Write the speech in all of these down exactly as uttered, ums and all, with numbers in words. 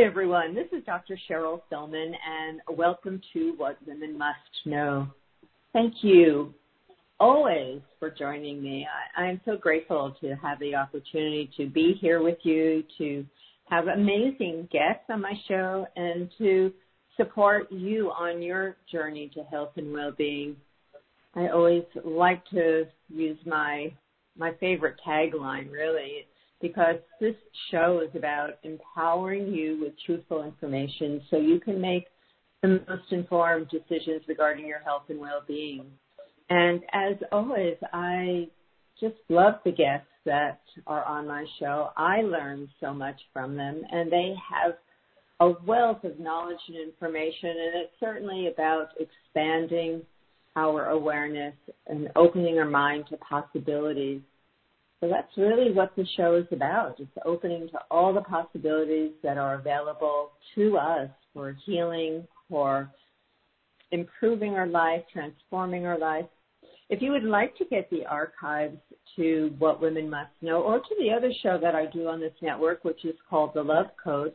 Hi, everyone. This is Doctor Cheryl Selman, and welcome to What Women Must Know. Thank you always for joining me. I, I'm so grateful to have the opportunity to be here with you, to have amazing guests on my show, and to support you on your journey to health and well-being. I always like to use my my favorite tagline, really, because this show is about empowering you with truthful information so you can make the most informed decisions regarding your health and well-being. And as always, I just love the guests that are on my show. I learn so much from them, and they have a wealth of knowledge and information, and it's certainly about expanding our awareness and opening our mind to possibilities. So that's really what the show is about. It's opening to all the possibilities that are available to us for healing, for improving our life, transforming our life. If you would like to get the archives to What Women Must Know, or to the other show that I do on this network, which is called The Love Code,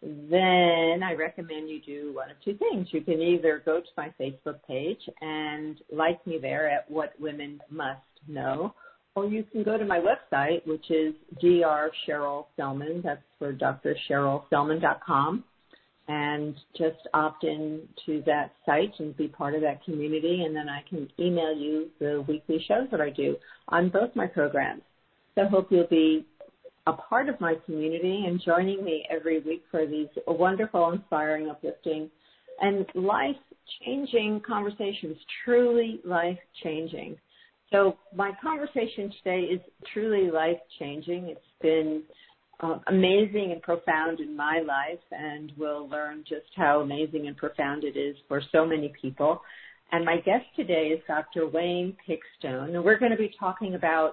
then I recommend you do one of two things. You can either go to my Facebook page and like me there at What Women Must Know, or you can go to my website, which is Doctor Cheryl Selman. That's for D R cheryl selman dot com. And just opt in to that site and be part of that community, and then I can email you the weekly shows that I do on both my programs. So I hope you'll be a part of my community and joining me every week for these wonderful, inspiring, uplifting, and life-changing conversations, truly life-changing. So my conversation today is truly life-changing. It's been uh, amazing and profound in my life, and we'll learn just how amazing and profound it is for so many people. And my guest today is Doctor Wayne Pickstone, and we're going to be talking about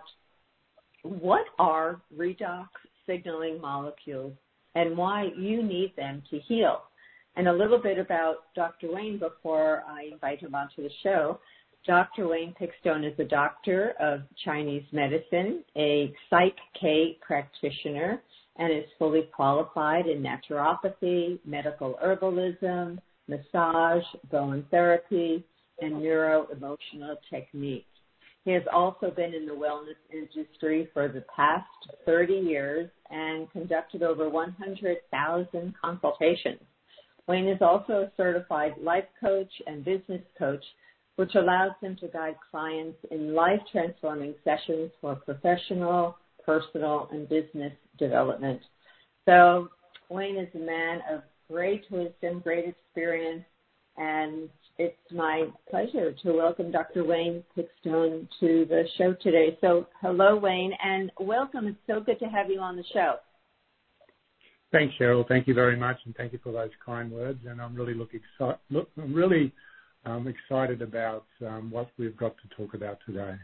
what are redox signaling molecules and why you need them to heal. And a little bit about Doctor Wayne before I invite him onto the show. Doctor Wayne Pickstone is a doctor of Chinese medicine, a Psych-K practitioner, and is fully qualified in naturopathy, medical herbalism, massage, bone therapy, and neuro-emotional techniques. He has also been in the wellness industry for the past thirty years and conducted over one hundred thousand consultations. Wayne is also a certified life coach and business coach, which allows him to guide clients in life-transforming sessions for professional, personal, and business development. So Wayne is a man of great wisdom, great experience, and it's my pleasure to welcome Doctor Wayne Pickstone to the show today. So hello, Wayne, and welcome. It's so good to have you on the show. Thanks, Cheryl. Thank you very much, and thank you for those kind words. And I'm really looking exci- look, I'm really um, excited about um, what we've got to talk about today.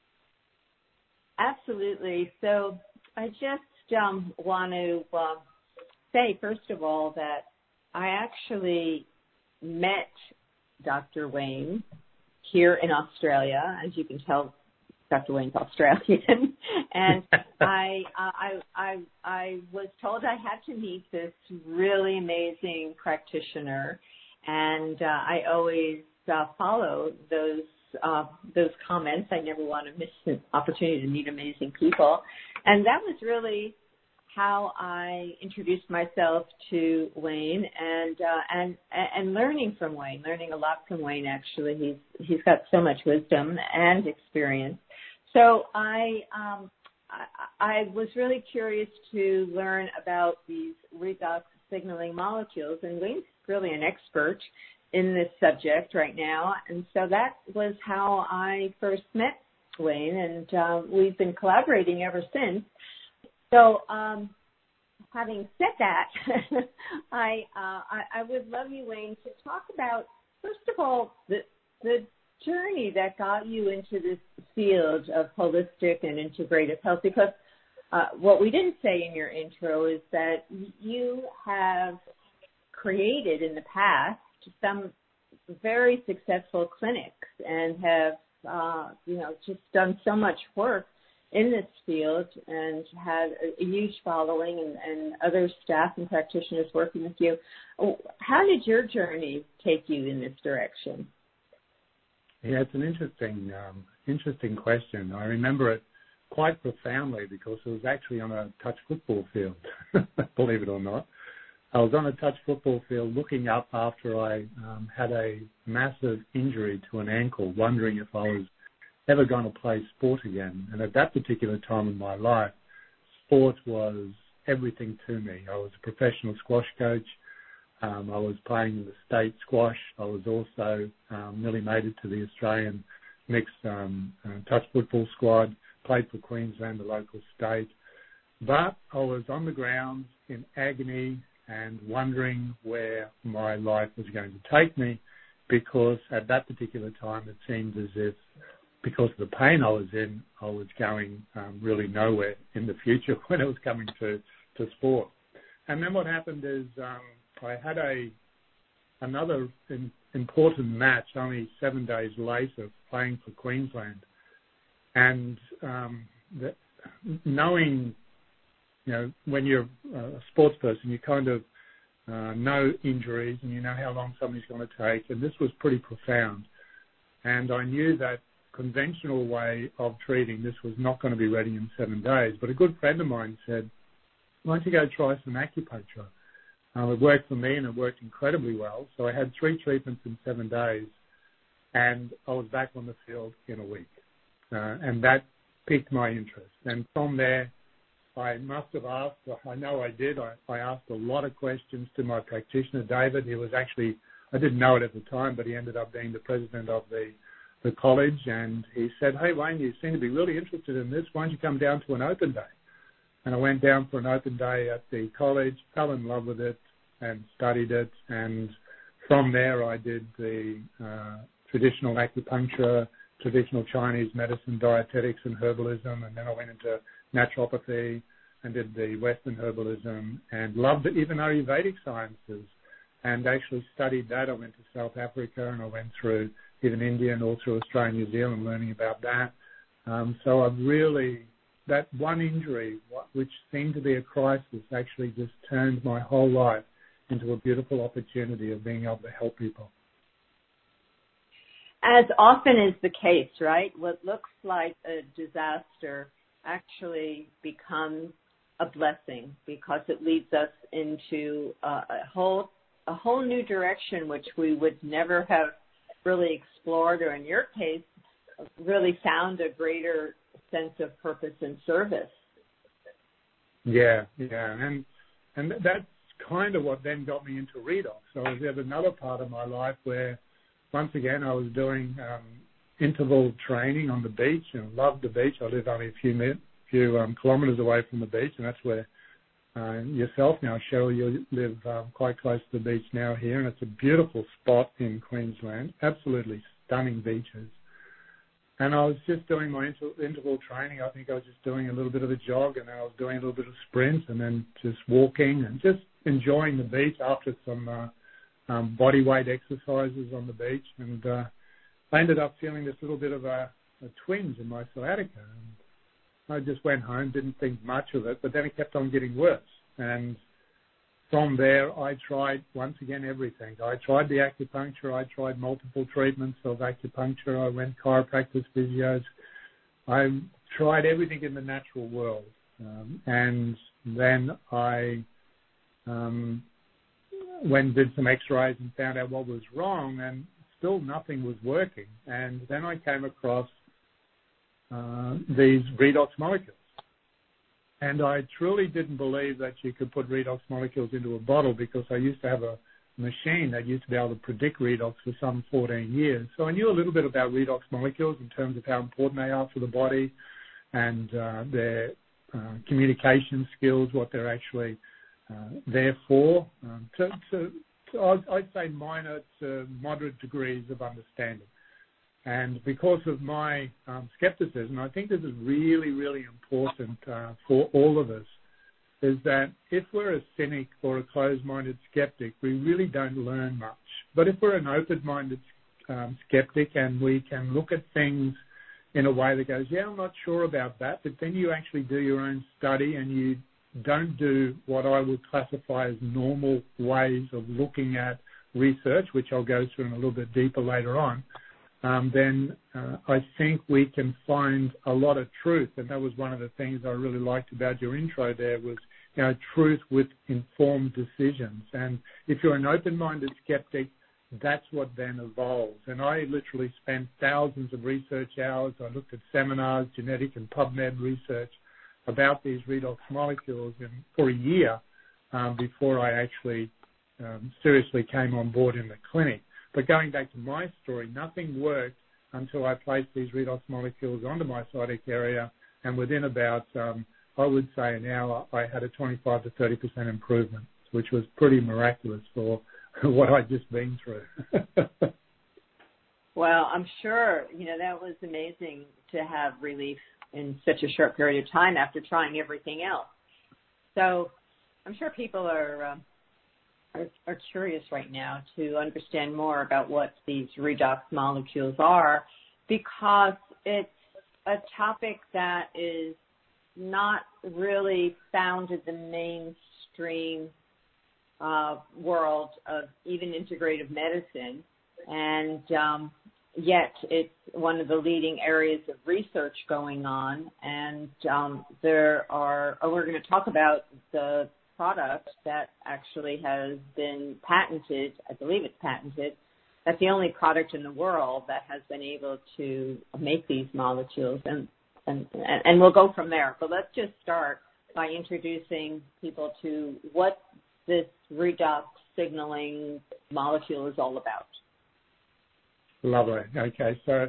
Absolutely. So I just um, want to uh, say, first of all, that I actually met Doctor Wayne here in Australia. As you can tell, Doctor Wayne's Australian, and I, uh, I, I, I was told I had to meet this really amazing practitioner, and uh, I always uh, follow those uh, those comments. I never want to miss an opportunity to meet amazing people, and that was really how I introduced myself to Wayne, and uh, and and learning from Wayne, learning a lot from Wayne. Actually, he's he's got so much wisdom and experience. So I um, I, I was really curious to learn about these redox signaling molecules, and Wayne's really an expert in this subject right now, and so that was how I first met Wayne, and uh, we've been collaborating ever since. So, um, having said that, I, uh, I I would love you, Wayne, to talk about, first of all, the the journey that got you into this field of holistic and integrative health, because uh, what we didn't say in your intro is that you have created in the past some very successful clinics and have, uh, you know, just done so much work in this field and had a, a huge following and, and other staff and practitioners working with you. How did your journey take you in this direction? Yeah, it's an interesting, um, interesting question. I remember it quite profoundly because it was actually on a touch football field, believe it or not. I was on a touch football field looking up after I um, had a massive injury to an ankle, wondering if I was ever going to play sport again. And at that particular time in my life, sport was everything to me. I was a professional squash coach. Um, I was playing in the state squash. I was also um, nearly made it to the Australian mixed um, uh, touch football squad, played for Queensland, the local state. But I was on the ground in agony and wondering where my life was going to take me, because at that particular time it seemed as if, because of the pain I was in, I was going um, really nowhere in the future when it was coming to, to sport. And then what happened is um, I had a another in, important match only seven days later, playing for Queensland. And um, the, knowing, you know, when you're a sports person, you kind of uh, know injuries and you know how long somebody's going to take. And this was pretty profound. And I knew that conventional way of treating this was not going to be ready in seven days. But a good friend of mine said, why don't you go try some acupuncture? Uh, it worked for me and it worked incredibly well. So I had three treatments in seven days and I was back on the field in a week. Uh, and that piqued my interest. And from there, I must have asked, I know I did, I, I asked a lot of questions to my practitioner, David. He was actually, I didn't know it at the time, but he ended up being the president of the, the college. And he said, hey, Wayne, you seem to be really interested in this. Why don't you come down to an open day? And I went down for an open day at the college, fell in love with it and studied it. And from there, I did the uh, traditional acupuncture, traditional Chinese medicine, dietetics and herbalism, and then I went into naturopathy and did the Western herbalism and loved it, even Ayurvedic sciences, and actually studied that. I went to South Africa and I went through even India and all through Australia and New Zealand learning about that. Um, so I've really, that one injury, which seemed to be a crisis, actually just turned my whole life into a beautiful opportunity of being able to help people. As often is the case, right? What looks like a disaster actually becomes a blessing because it leads us into a, a whole a whole new direction which we would never have really explored, or in your case, really found a greater sense of purpose and service. Yeah, yeah, and and that's kind of what then got me into redox. So there's another part of my life where, once again, I was doing um, interval training on the beach and loved the beach. I live only a few minutes, few um, kilometres away from the beach, and that's where uh, yourself now, Cheryl, you live um, quite close to the beach now here, and it's a beautiful spot in Queensland, absolutely stunning beaches. And I was just doing my inter- interval training. I think I was just doing a little bit of a jog, and then I was doing a little bit of sprints, and then just walking and just enjoying the beach after some uh, um, body weight exercises on the beach. And uh, I ended up feeling this little bit of a, a twinge in my sciatica. And I just went home, didn't think much of it, but then it kept on getting worse. And from there, I tried, once again, everything. I tried the acupuncture. I tried multiple treatments of acupuncture. I went chiropractors, physios. I tried everything in the natural world. Um, and then I um, went and did some x-rays and found out what was wrong, and still nothing was working. And then I came across uh, these redox molecules. And I truly didn't believe that you could put redox molecules into a bottle, because I used to have a machine that used to be able to predict redox for some fourteen years. So I knew a little bit about redox molecules in terms of how important they are for the body and uh, their uh, communication skills, what they're actually uh, there for, um, to, to, to, I'd say minor to moderate degrees of understanding. And because of my um, skepticism, I think this is really, really important uh, for all of us, is that if we're a cynic or a closed-minded skeptic, we really don't learn much. But if we're an open-minded um, skeptic and we can look at things in a way that goes, yeah, I'm not sure about that, but then you actually do your own study and you don't do what I would classify as normal ways of looking at research, which I'll go through in a little bit deeper later on, um, then uh, I think we can find a lot of truth. And that was one of the things I really liked about your intro there was, you know, truth with informed decisions. And if you're an open-minded skeptic, that's what then evolves. And I literally spent thousands of research hours. I looked at seminars, genetic and PubMed research about these redox molecules in, for a year um, before I actually um, seriously came on board in the clinic. But going back to my story, nothing worked until I placed these redox molecules onto my sciatic area, and within about, um, I would say an hour, I had a twenty-five to thirty percent improvement, which was pretty miraculous for what I'd just been through. Well, I'm sure, you know, that was amazing to have relief in such a short period of time after trying everything else. So I'm sure people are, um, are, are curious right now to understand more about what these redox molecules are, because it's a topic that is not really found in the mainstream uh, world of even integrative medicine. And um, yet it's one of the leading areas of research going on. And um, there are, oh, we're going to talk about the product that actually has been patented. I believe it's patented. That's the only product in the world that has been able to make these molecules. And, and, and we'll go from there. But let's just start by introducing people to what this redox signaling molecule is all about. Lovely. Okay, so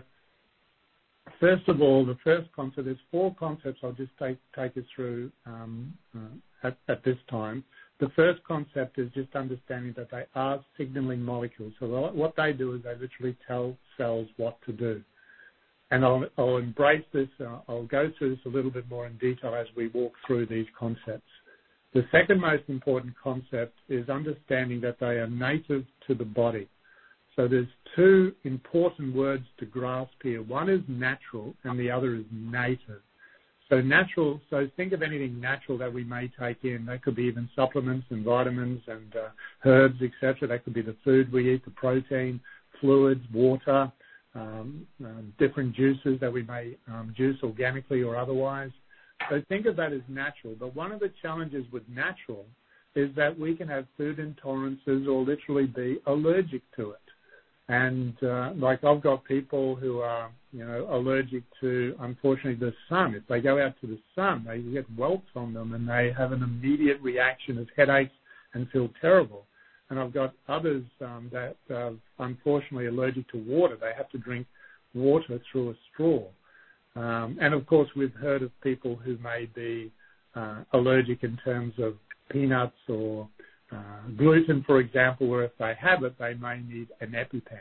first of all, the first concept, there's four concepts I'll just take take us through um, uh, at, at this time. The first concept is just understanding that they are signaling molecules. So what they do is they literally tell cells what to do. And I'll, I'll embrace this. Uh, I'll go through this a little bit more in detail as we walk through these concepts. The second most important concept is understanding that they are native to the body. So there's two important words to grasp here. One is natural and the other is native. So natural, so think of anything natural that we may take in. That could be even supplements and vitamins and uh, herbs, et cetera. That could be the food we eat, the protein, fluids, water, um, uh, different juices that we may um, juice organically or otherwise. So think of that as natural. But one of the challenges with natural is that we can have food intolerances or literally be allergic to it. And uh, like I've got people who are, you know, allergic to, unfortunately, the sun. If they go out to the sun, they get welts on them and they have an immediate reaction of headaches and feel terrible. And I've got others um, that are unfortunately allergic to water. They have to drink water through a straw. Um, and, of course, we've heard of people who may be uh, allergic in terms of peanuts or uh, gluten, for example, where if they have it, they may need an EpiPen.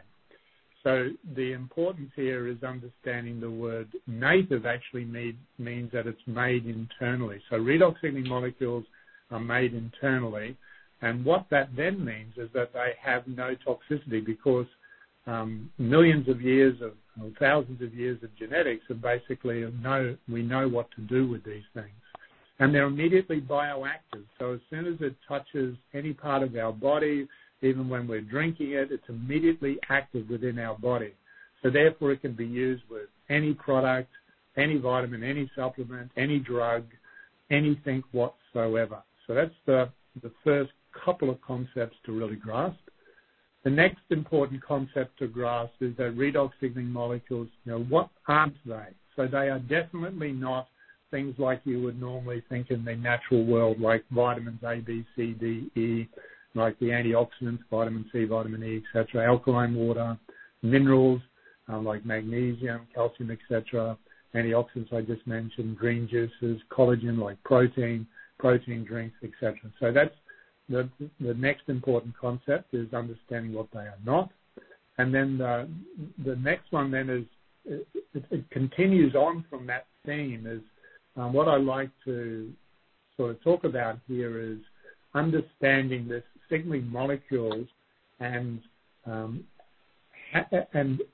So the importance here is understanding the word native actually need, means that it's made internally. So redox signaling molecules are made internally. And what that then means is that they have no toxicity because um, millions of years of, or thousands of years of genetics have basically know, we know what to do with these things. And they're immediately bioactive. So as soon as it touches any part of our body, even when we're drinking it, it's immediately active within our body. So therefore it can be used with any product, any vitamin, any supplement, any drug, anything whatsoever. So that's the, the first couple of concepts to really grasp. The next important concept to grasp is that redox signaling molecules, you know, what aren't they? So they are definitely not things like you would normally think in the natural world, like vitamins A, B, C, D, E, like the antioxidants, vitamin C, vitamin E, et cetera, alkaline water, minerals uh, like magnesium, calcium, et cetera, antioxidants I just mentioned, green juices, collagen like protein, protein drinks, et cetera. So that's the, the next important concept is understanding what they are not. And then the, the next one then is, it, it, it continues on from that theme is Um, what I like to sort of talk about here is understanding the signaling molecules and um, ha- and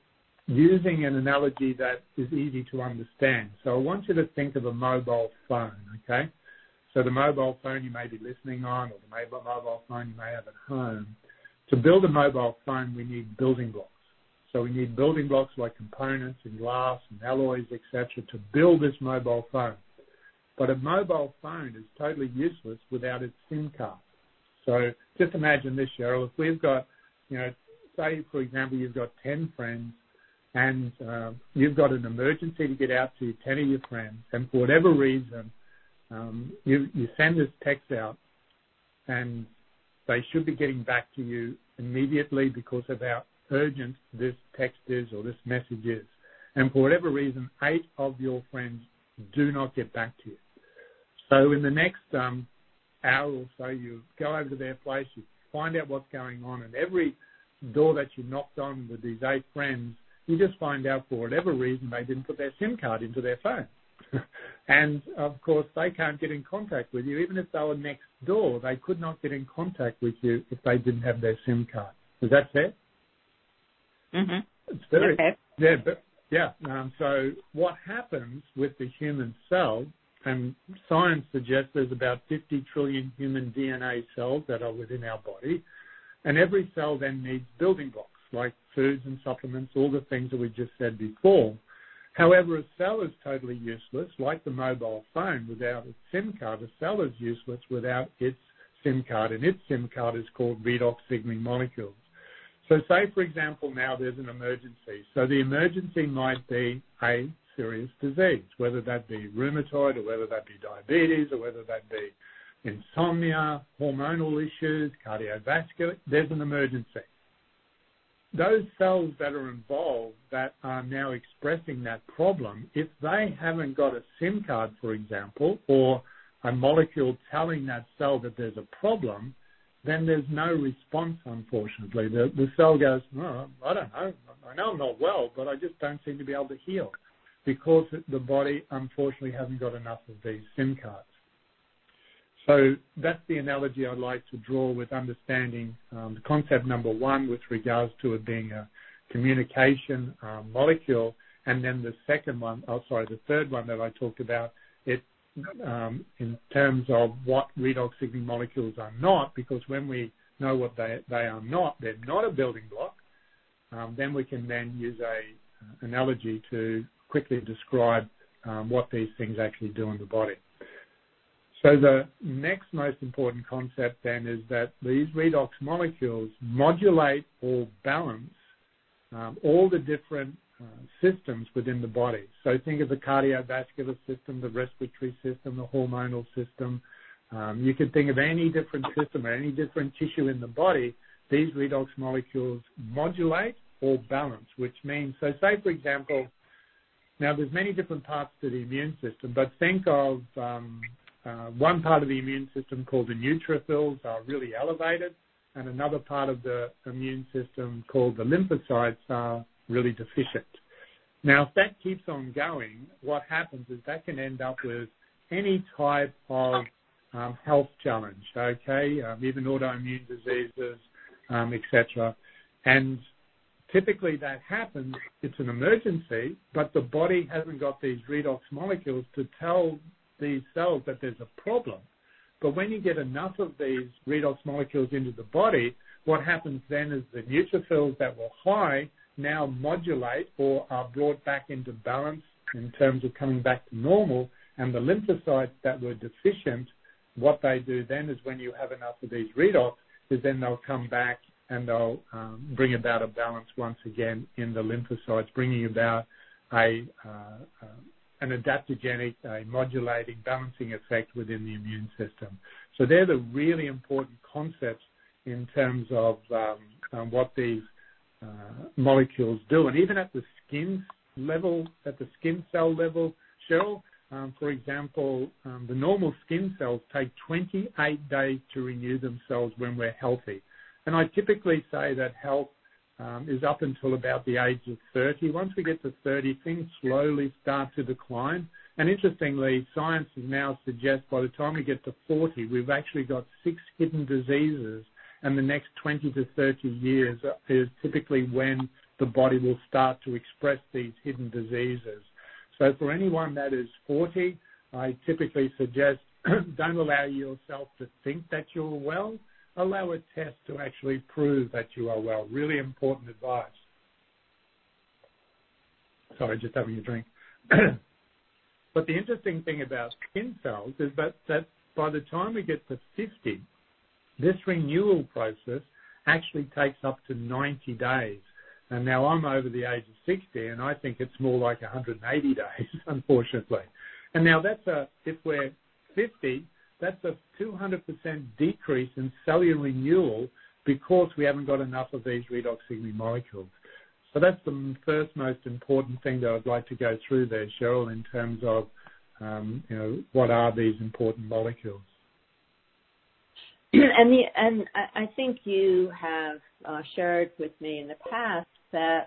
using an analogy that is easy to understand. So I want you to think of a mobile phone, okay? So the mobile phone you may be listening on, or the mobile phone you may have at home. To build a mobile phone, we need building blocks. So we need building blocks like components and glass and alloys, et cetera, to build this mobile phone. But a mobile phone is totally useless without its SIM card. So just imagine this, Cheryl. If we've got, you know, say, for example, you've got ten friends and uh, you've got an emergency to get out to ten of your friends, and for whatever reason, um, you, you send this text out and they should be getting back to you immediately because of how urgent this text is or this message is. And for whatever reason, eight of your friends do not get back to you. So in the next um, hour or so, you go over to their place, you find out what's going on, and every door that you knocked on with these eight friends, you just find out for whatever reason they didn't put their SIM card into their phone. And, of course, they can't get in contact with you. Even if they were next door, they could not get in contact with you if they didn't have their SIM card. Is that fair? Mm-hmm. It's very, okay. yeah, but, yeah. Um, so what happens with the human cell, and science suggests there's about fifty trillion human D N A cells that are within our body, and every cell then needs building blocks like foods and supplements, all the things that we just said before. However, a cell is totally useless, like the mobile phone without its SIM card. A cell is useless without its SIM card, and its SIM card is called redox signaling molecules. So say, for example, now there's an emergency. So the emergency might be a serious disease, whether that be rheumatoid or whether that be diabetes or whether that be insomnia, hormonal issues, cardiovascular. There's an emergency. Those cells that are involved that are now expressing that problem, if they haven't got a SIM card, for example, or a molecule telling that cell that there's a problem, then there's no response, unfortunately. The, the cell goes, oh, I don't know, I know I'm not well, but I just don't seem to be able to heal because the body, unfortunately, hasn't got enough of these SIM cards. So that's the analogy I'd like to draw with understanding um, the concept number one with regards to it being a communication um, molecule, and then the second one, oh sorry, the third one that I talked about, it um, in terms of what redox signaling molecules are not, because when we know what they, they are not, they're not a building block, um, then we can then use a uh, analogy to quickly describe um, what these things actually do in the body. So the next most important concept then is that these redox molecules modulate or balance um, all the different uh, systems within the body. So think of the cardiovascular system, the respiratory system, the hormonal system. Um, you could think of any different system or any different tissue in the body. These redox molecules modulate or balance, which means, so say, for example, now there's many different parts to the immune system, but think of um, Uh, one part of the immune system called the neutrophils are really elevated, and another part of the immune system called the lymphocytes are really deficient. Now, if that keeps on going, what happens is that can end up with any type of um, health challenge, okay, um, even autoimmune diseases, um, et cetera. And typically that happens, it's an emergency, but the body hasn't got these redox molecules to tell these cells that there's a problem. But when you get enough of these redox molecules into the body, what happens then is the neutrophils that were high now modulate or are brought back into balance in terms of coming back to normal, and the lymphocytes that were deficient, what they do then is when you have enough of these redox, is then they'll come back and they'll um, bring about a balance once again in the lymphocytes, bringing about a uh, uh, an adaptogenic, a modulating, balancing effect within the immune system. So they're the really important concepts in terms of um, um, what these uh, molecules do. And even at the skin level, at the skin cell level, Cheryl, um, for example, um, the normal skin cells take twenty-eight days to renew themselves when we're healthy. And I typically say that health Um, is up until about the age of thirty. Once we get to thirty, things slowly start to decline. And interestingly, science now suggests by the time we get to forty, we've actually got six hidden diseases, and the next twenty to thirty years is typically when the body will start to express these hidden diseases. So for anyone that is forty, I typically suggest don't allow yourself to think that you're well. Allow a test to actually prove that you are well. Really important advice. Sorry, just having a drink. But the interesting thing about skin cells is that, that by the time we get to fifty, this renewal process actually takes up to ninety days. And now I'm over the age of sixty, and I think it's more like one hundred eighty days, unfortunately. And now that's a, if we're fifty, that's a two hundred percent decrease in cellular renewal because we haven't got enough of these redox signaling molecules. So that's the first most important thing that I'd like to go through there, Cheryl, in terms of, um, you know, what are these important molecules? And, the, and I think you have uh, shared with me in the past that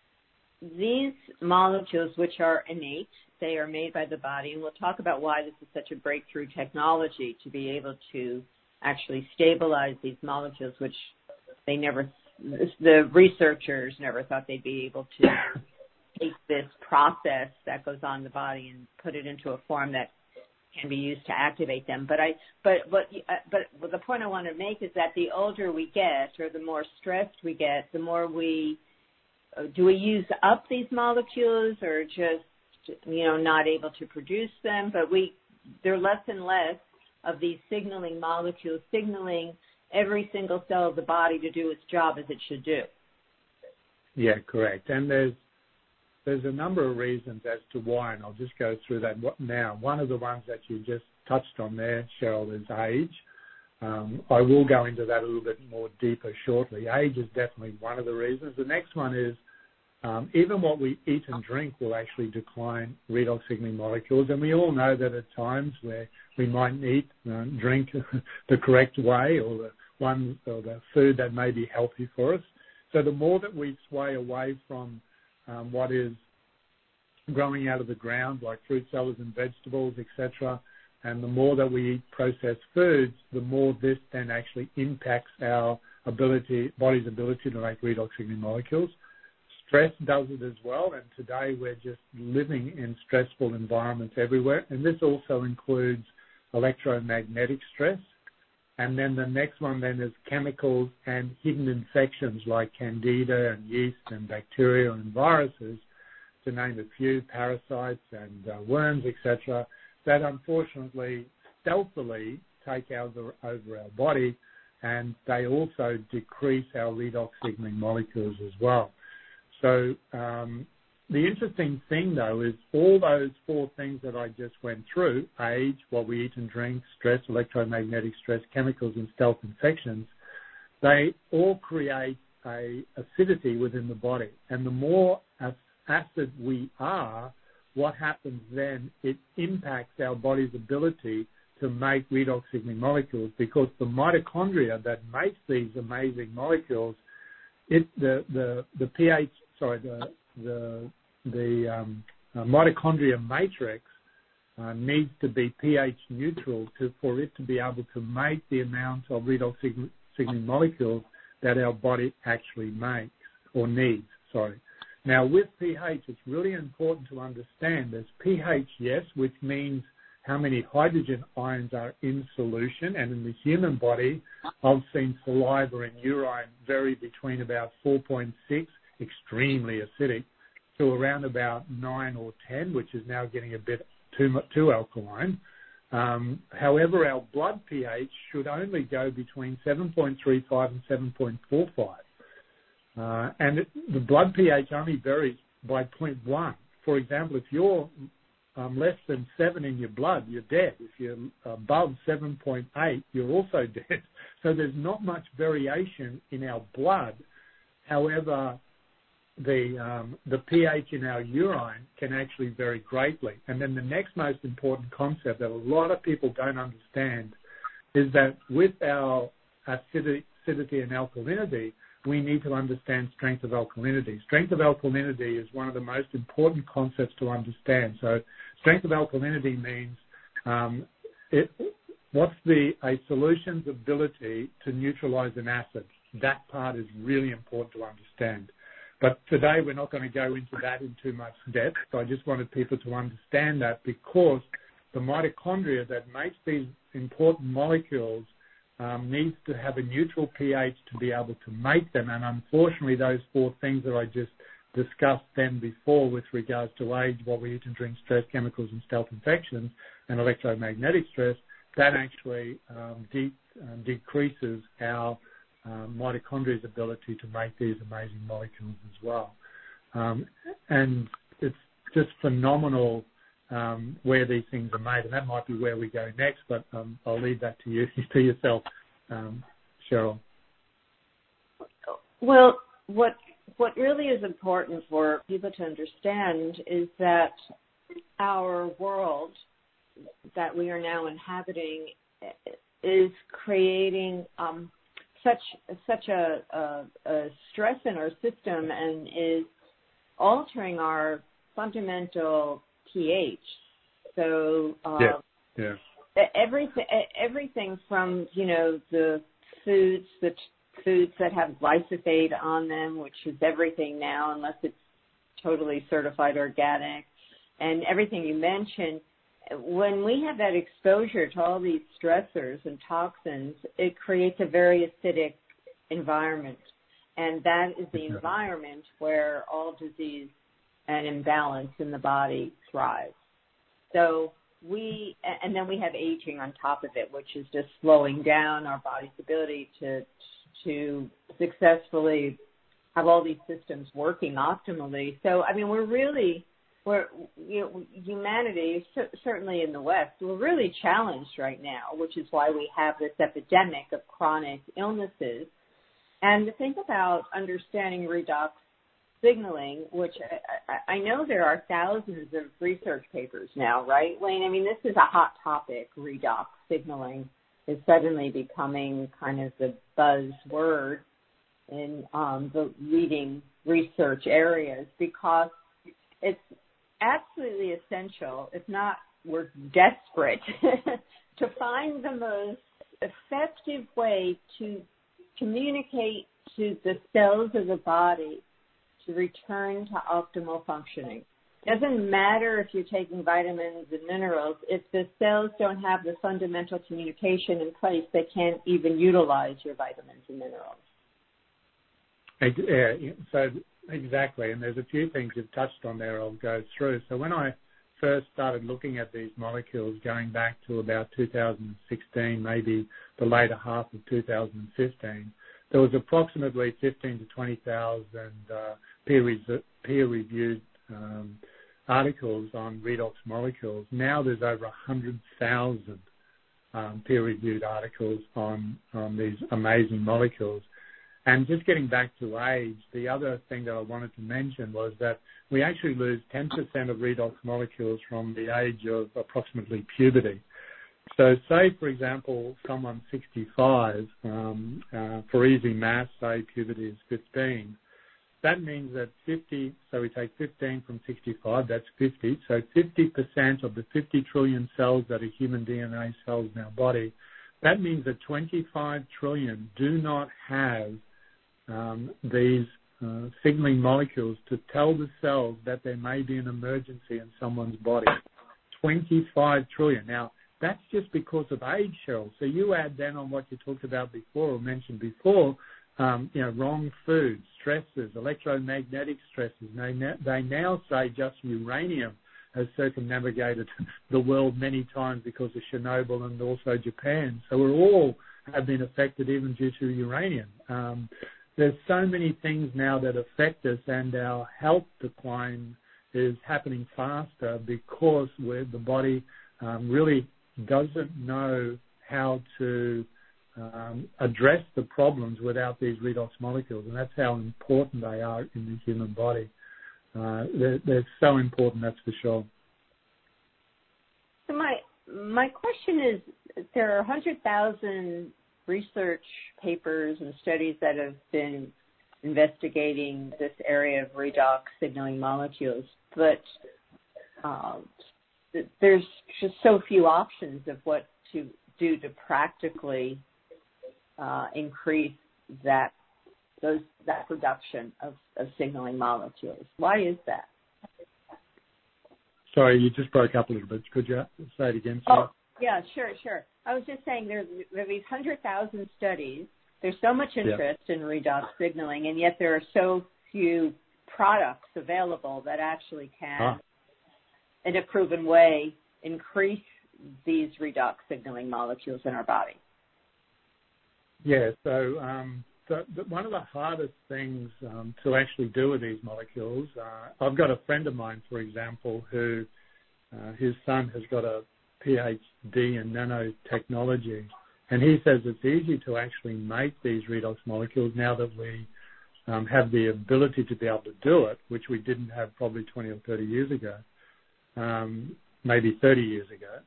these molecules, which are innate, they are made by the body, and we'll talk about why this is such a breakthrough technology to be able to actually stabilize these molecules, which they never, the researchers never thought they'd be able to take this process that goes on in the body and put it into a form that can be used to activate them. But I, but, but, but the point I want to make is that the older we get, or the more stressed we get, the more we, do we use up these molecules, or just, you know, not able to produce them? But we, there are less and less of these signaling molecules signaling every single cell of the body to do its job as it should do. Yeah, correct. And there's there's a number of reasons as to why, and I'll just go through that now. One of the ones that you just touched on there, Cheryl, is age. Um, I will go into that a little bit more deeper shortly. Age is definitely one of the reasons. The next one is um, even what we eat and drink will actually decline redox signaling molecules, and we all know that at times where we might eat and drink the correct way, or the one or the food that may be healthy for us. So the more that we sway away from um, what is growing out of the ground, like fruit, salads and vegetables, et cetera, and the more that we eat processed foods, the more this then actually impacts our ability, body's ability to make redox signaling molecules. Stress does it as well, and today we're just living in stressful environments everywhere, and this also includes electromagnetic stress. And then the next one then is chemicals and hidden infections like candida and yeast and bacteria and viruses, to name a few, parasites and uh, worms, et cetera, that unfortunately stealthily take over, over our body, and they also decrease our redox signaling molecules as well. So um, the interesting thing, though, is all those four things that I just went through, age, what we eat and drink, stress, electromagnetic stress, chemicals, and stealth infections, they all create a acidity within the body. And the more acid we are, what happens then, it impacts our body's ability to make redox signaling molecules, because the mitochondria that makes these amazing molecules, it the the, the pH, sorry, the the the um, uh, mitochondria matrix uh, needs to be pH neutral to for it to be able to make the amount of redox signaling molecules that our body actually makes or needs. Sorry. Now, with pH, it's really important to understand there's pH, yes, which means how many hydrogen ions are in solution. And in the human body, I've seen saliva and urine vary between about four point six, extremely acidic, to around about nine or ten, which is now getting a bit too, too alkaline. Um, however, our blood pH should only go between seven point three five and seven point four five. Uh, and it, the blood pH only varies by zero point one. For example, if you're um, less than seven in your blood, you're dead. If you're above seven point eight, you're also dead. So there's not much variation in our blood. However, the um, the pH in our urine can actually vary greatly. And then the next most important concept that a lot of people don't understand is that with our acidity, acidity and alkalinity, we need to understand strength of alkalinity. Strength of alkalinity is one of the most important concepts to understand. So strength of alkalinity means um, it, what's the a solution's ability to neutralize an acid. That part is really important to understand. But today we're not going to go into that in too much depth. So I just wanted people to understand that, because the mitochondria that makes these important molecules um, needs to have a neutral pH to be able to make them. And unfortunately, those four things that I just discussed then before with regards to age, what we eat and drink, stress, chemicals and stealth infections, and electromagnetic stress, that actually um, de- um, decreases our um, mitochondria's ability to make these amazing molecules as well. Um, and it's just phenomenal um, where these things are made, and that might be where we go next, but um, I'll leave that to you, to yourself, um, Cheryl. Well, what what really is important for people to understand is that our world that we are now inhabiting is creating um, such such a, a, a stress in our system and is altering our fundamental pH. So uh, yeah, yeah. everything everything from you know the foods the foods that have glyphosate on them, which is everything now, unless it's totally certified organic, and everything you mentioned. When we have that exposure to all these stressors and toxins, it creates a very acidic environment. And that is the environment where all disease and imbalance in the body thrives. So we, and then we have aging on top of it, which is just slowing down our body's ability to, to successfully have all these systems working optimally. So, I mean, we're really, We're, you know, humanity, certainly in the West, we're really challenged right now, which is why we have this epidemic of chronic illnesses. And to think about understanding redox signaling, which I, I know there are thousands of research papers now, right, Wayne? I mean, this is a hot topic. Redox signaling is suddenly becoming kind of the buzzword in um, the leading research areas, because it's absolutely essential, if not we're desperate, to find the most effective way to communicate to the cells of the body to return to optimal functioning. Doesn't matter if you're taking vitamins and minerals. If the cells don't have the fundamental communication in place, they can't even utilize your vitamins and minerals. Yeah, so exactly, and there's a few things you've touched on there I'll go through. So when I first started looking at these molecules going back to about two thousand sixteen, maybe the later half of two thousand fifteen, there was approximately fifteen to twenty thousand uh, peer-reviewed peer um, articles on redox molecules. Now there's over one hundred thousand um, peer-reviewed articles on, on these amazing molecules. And just getting back to age, the other thing that I wanted to mention was that we actually lose ten percent of redox molecules from the age of approximately puberty. So say, for example, someone sixty-five, um, uh, for easy math, say puberty is fifteen. That means that fifty, so we take fifteen from sixty-five, that's fifty. So fifty percent of the fifty trillion cells that are human D N A cells in our body, that means that twenty-five trillion do not have Um, these uh, signaling molecules to tell the cells that there may be an emergency in someone's body. twenty-five trillion. Now, that's just because of age, Cheryl. So you add then on what you talked about before or mentioned before, um, you know, wrong foods, stresses, electromagnetic stresses. They, they now say just uranium has circumnavigated the world many times because of Chernobyl and also Japan. So we all have been affected even due to uranium. Um, There's so many things now that affect us, and our health decline is happening faster because we're, the body um, really doesn't know how to um, address the problems without these redox molecules, and that's how important they are in the human body. Uh, they're, they're so important, that's for sure. So my my question is, there are one hundred thousand research papers and studies that have been investigating this area of redox signaling molecules, but uh, there's just so few options of what to do to practically uh, increase that those that production of, of signaling molecules. Why is that? Sorry, you just broke up a little bit. Could you say it again, Sarah? Oh, yeah, sure, sure. I was just saying there, there are these one hundred thousand studies. There's so much interest yeah. in redox signaling, and yet there are so few products available that actually can, ah. in a proven way, increase these redox signaling molecules in our body. Yeah, so um, the, the, one of the hardest things um, to actually do with these molecules, uh, I've got a friend of mine, for example, who uh, his son has got a P H D in nanotechnology, and he says it's easy to actually make these redox molecules now that we um, have the ability to be able to do it, which we didn't have probably twenty or thirty years ago, um, maybe thirty years ago.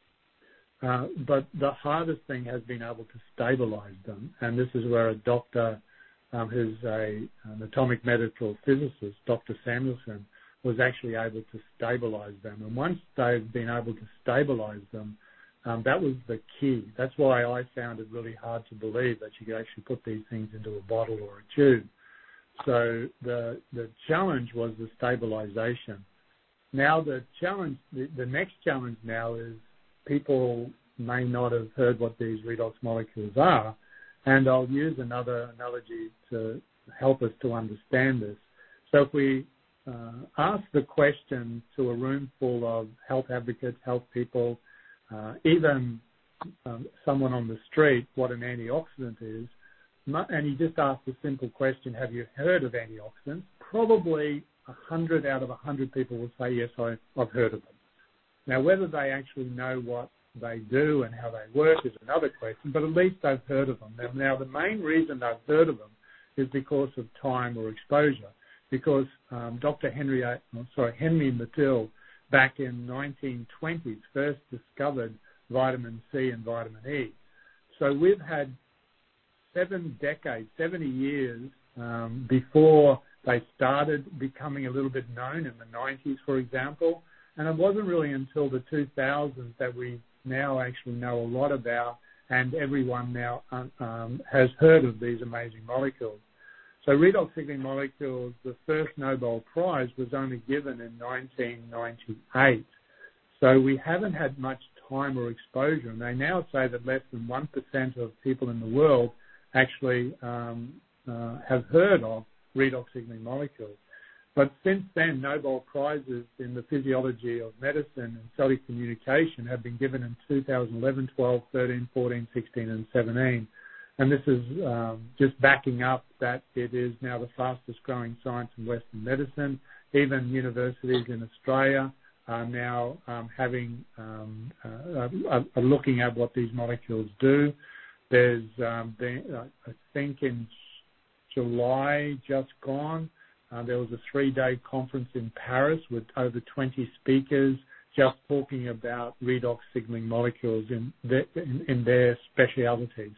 Uh, but the hardest thing has been able to stabilize them, and this is where a doctor um, who's a, an atomic medical physicist, Doctor Samuelson, was actually able to stabilize them. And once they've been able to stabilize them, um, that was the key. That's why I found it really hard to believe that you could actually put these things into a bottle or a tube. So the the challenge was the stabilization. Now the challenge, the, the next challenge now is people may not have heard what these redox molecules are, and I'll use another analogy to help us to understand this. So if we uh, ask the question to a room full of health advocates, health people, uh, even um, someone on the street what an antioxidant is, and you just ask the simple question, have you heard of antioxidants? Probably one hundred out of one hundred people will say, yes, I, I've heard of them. Now, whether they actually know what they do and how they work is another question, but at least they've heard of them. Now, now the main reason they've heard of them is because of time or exposure, because um, Doctor Henry, oh, sorry, Henry Mathill, back in nineteen twenties, first discovered vitamin C and vitamin E. So we've had seven decades, seventy years um, before they started becoming a little bit known in the nineties, for example. And it wasn't really until the two thousands that we now actually know a lot about, and everyone now um, has heard of these amazing molecules. So redox signaling molecules, the first Nobel Prize was only given in nineteen ninety-eight. So we haven't had much time or exposure, and they now say that less than one percent of people in the world actually um, uh, have heard of redox signaling molecules. But since then, Nobel Prizes in the physiology of medicine and cellular communication have been given in two thousand eleven, twelve, thirteen, fourteen, sixteen, and seventeen. And this is um, just backing up that it is now the fastest growing science in Western medicine. Even universities in Australia are now um, having um, uh, uh, are looking at what these molecules do. There's um, been, uh, I think in July just gone, Uh, there was a three-day conference in Paris with over twenty speakers just talking about redox signaling molecules in their, in, in their specialities.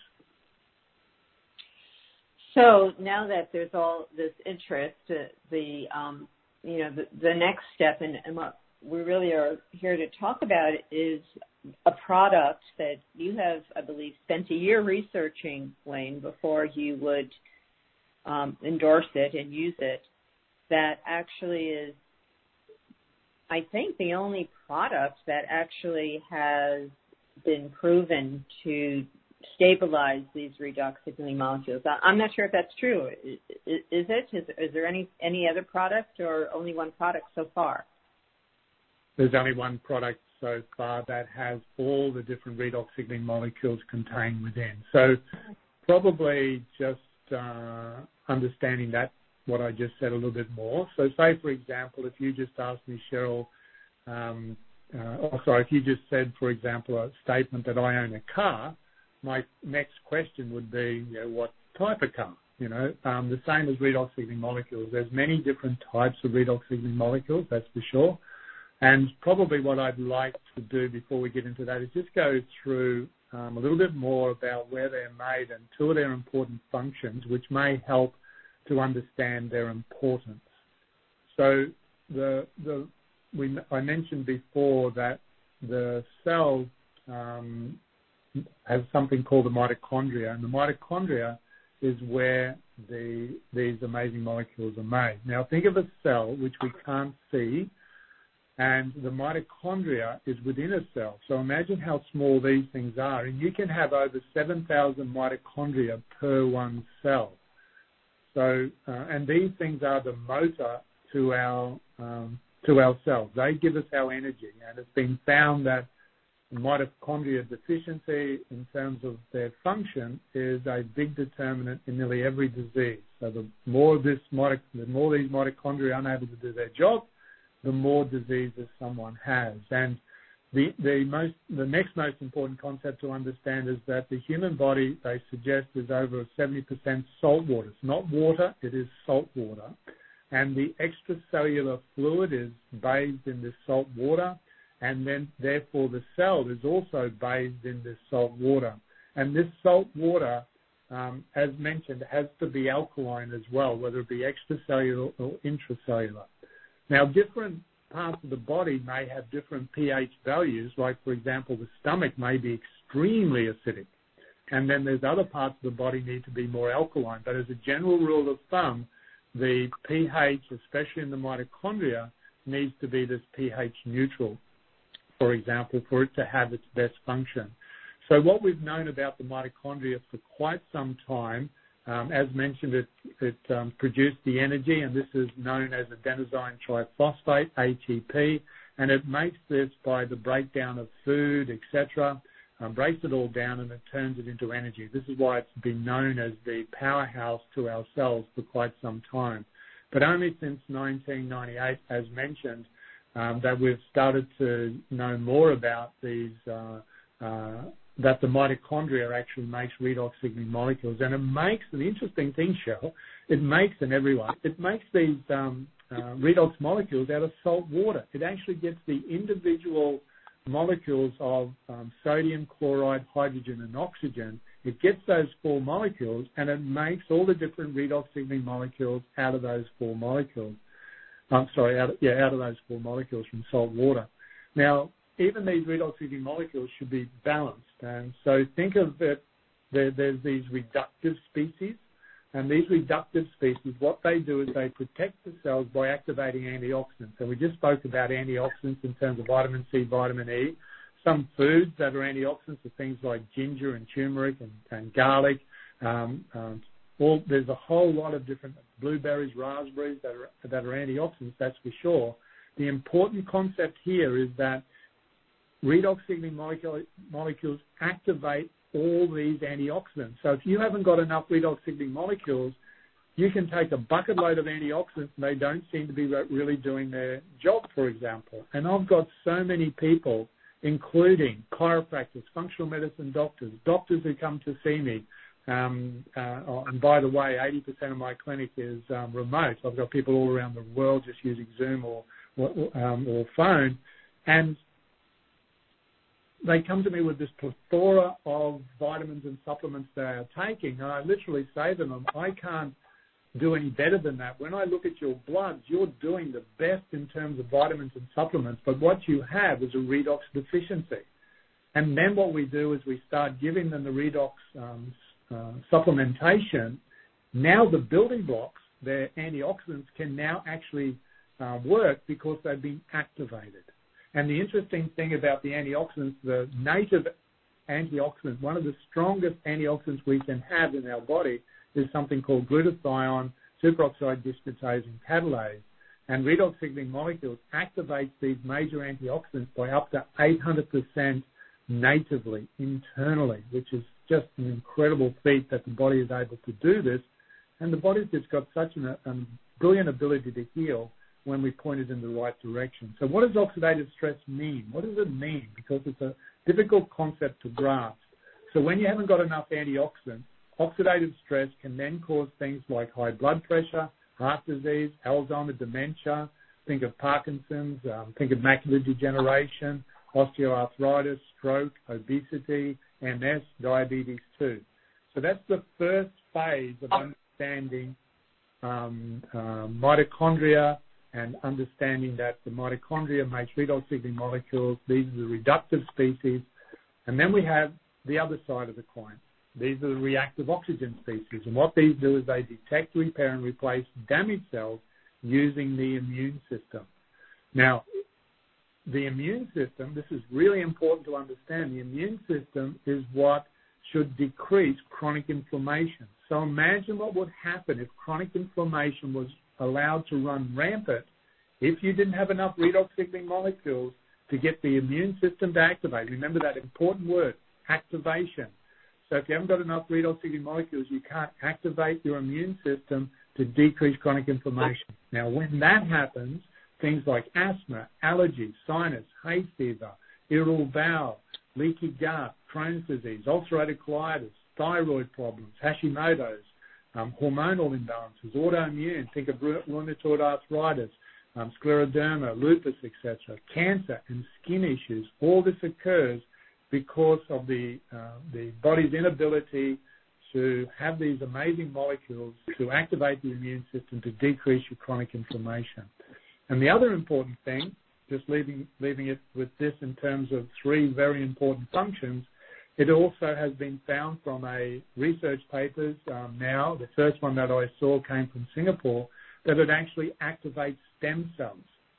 So now that there's all this interest, uh, the um, you know the, the next step, and, and what we really are here to talk about is a product that you have, I believe, spent a year researching, Wayne, before you would um, endorse it and use it. That actually is, I think, the only product that actually has been proven to stabilize these redox signaling molecules. I'm not sure if that's true. Is, is it? Is, is there any, any other product or only one product so far? There's only one product so far that has all the different redox signaling molecules contained within. So probably just uh, understanding that, what I just said a little bit more. So say, for example, if you just asked me, Cheryl, um, uh, oh, sorry, if you just said, for example, a statement that I own a car, my next question would be, you know, what type of car? You know, um, the same as redox signaling molecules. There's many different types of redox signaling molecules, that's for sure. And probably what I'd like to do before we get into that is just go through um, a little bit more about where they're made and two of their important functions, which may help to understand their importance. So the the we I mentioned before that the cell um, has something called the mitochondria, and the mitochondria is where the, these amazing molecules are made. Now, think of a cell which we can't see, and the mitochondria is within a cell. So imagine how small these things are. And you can have over seven thousand mitochondria per one cell. So, uh, and these things are the motor to our, um, to our cells. They give us our energy. And it's been found that mitochondria deficiency in terms of their function is a big determinant in nearly every disease. So the more this mitoch- the more these mitochondria are unable to do their job, the more diseases someone has. And the the most the next most important concept to understand is that the human body, they suggest, is over seventy percent salt water. It's not water, it is salt water. And the extracellular fluid is bathed in this salt water, and then therefore the cell is also bathed in this salt water. And this salt water, um, as mentioned, has to be alkaline as well, whether it be extracellular or intracellular. Now, different parts of the body may have different pH values, like, for example, the stomach may be extremely acidic, and then there's other parts of the body need to be more alkaline. But as a general rule of thumb, the pH, especially in the mitochondria, needs to be this pH neutral, for example, for it to have its best function. So what we've known about the mitochondria for quite some time, um, as mentioned, it, it um, produced the energy, and this is known as adenosine triphosphate, A T P, and it makes this by the breakdown of food, et cetera, um, breaks it all down, and it turns it into energy. This is why it's been known as the powerhouse to our cells for quite some time. But only since nineteen ninety-eight, as mentioned, um, that we've started to know more about these, uh, uh, that the mitochondria actually makes redox signaling molecules. And it makes, the interesting thing, Cheryl, it makes, and everyone, it makes these um, uh, redox molecules out of salt water. It actually gets the individual molecules of um, sodium, chloride, hydrogen, and oxygen. It gets those four molecules, and it makes all the different redox signaling molecules out of those four molecules. I'm sorry, out of, yeah, out of those four molecules from salt water. Now, even these redox signaling molecules should be balanced. And so think of it, there, there's these reductive species, and these reductive species, what they do is they protect the cells by activating antioxidants. And we just spoke about antioxidants in terms of vitamin C, vitamin E. Some foods that are antioxidants are things like ginger and turmeric and, and garlic. Um, um, all, there's a whole lot of different blueberries, raspberries that are, that are antioxidants, that's for sure. The important concept here is that redox signaling molecule, molecules activate all these antioxidants. So if you haven't got enough redox signaling molecules, you can take a bucket load of antioxidants and they don't seem to be really doing their job, for example. And I've got so many people, including chiropractors, functional medicine doctors, doctors who come to see me. Um, uh, and by the way, eighty percent of my clinic is um, remote. I've got people all around the world just using Zoom or, or, um, or phone. And they come to me with this plethora of vitamins and supplements they are taking, and I literally say to them, I can't do any better than that. When I look at your bloods, you're doing the best in terms of vitamins and supplements, but what you have is a redox deficiency. And then what we do is we start giving them the redox um, uh, supplementation. Now the building blocks, their antioxidants, can now actually uh, work because they've been activated. And the interesting thing about the antioxidants, the native antioxidant, one of the strongest antioxidants we can have in our body is something called glutathione superoxide dismutase and catalase. And redox signaling molecules activate these major antioxidants by up to eight hundred percent natively, internally, which is just an incredible feat that the body is able to do this. And the body's just got such a um, brilliant ability to heal when we point it in the right direction. So what does oxidative stress mean? What does it mean? Because it's a difficult concept to grasp. So when you haven't got enough antioxidants, oxidative stress can then cause things like high blood pressure, heart disease, Alzheimer's, dementia, think of Parkinson's, um, think of macular degeneration, osteoarthritis, stroke, obesity, M S, diabetes too. So that's the first phase of understanding um, uh, mitochondria, and understanding that the mitochondria makes redox signaling molecules. These are the reductive species. And then we have the other side of the coin. These are the reactive oxygen species. And what these do is they detect, repair, and replace damaged cells using the immune system. Now, the immune system, this is really important to understand, the immune system is what should decrease chronic inflammation. So imagine what would happen if chronic inflammation was allowed to run rampant if you didn't have enough redox signaling molecules to get the immune system to activate. Remember that important word, activation. So if you haven't got enough redox signaling molecules, you can't activate your immune system to decrease chronic inflammation. Now, when that happens, things like asthma, allergies, sinus, hay fever, irritable bowel, leaky gut, Crohn's disease, ulcerative colitis, thyroid problems, Hashimoto's, um, hormonal imbalances, autoimmune, think of rheumatoid arthritis, um, scleroderma, lupus, et cetera, cancer and skin issues, all this occurs because of the uh, the body's inability to have these amazing molecules to activate the immune system to decrease your chronic inflammation. And the other important thing, just leaving leaving it with this in terms of three very important functions, it also has been found from a research papers um, now, the first one that I saw came from Singapore, that it actually activates stem cells,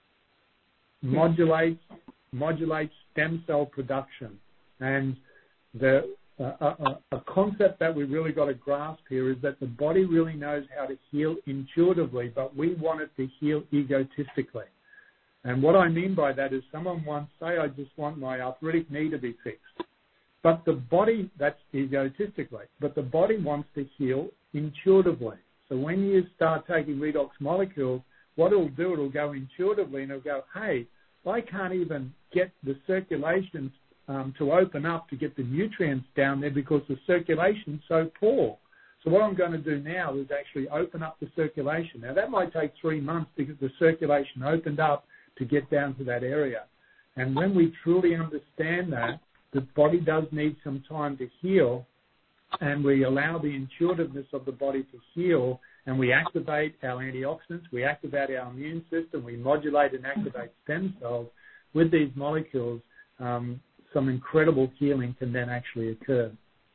modulates, modulates stem cell production. And the uh, a, a concept that we really got to grasp here is that the body really knows how to heal intuitively, but we want it to heal egotistically. And what I mean by that is someone once say, I just want my arthritic knee to be fixed. But the body, that's egotistically, but the body wants to heal intuitively. So when you start taking redox molecules, what it'll do, it'll go intuitively and it'll go, hey, I can't even get the circulation um, to open up to get the nutrients down there because the circulation's so poor. So what I'm going to do now is actually open up the circulation. Now, that might take three months because the circulation opened up to get down to that area. And when we truly understand that, the body does need some time to heal, and we allow the intuitiveness of the body to heal, and we activate our antioxidants, we activate our immune system, we modulate and activate stem cells with these molecules, um, some incredible healing can then actually occur.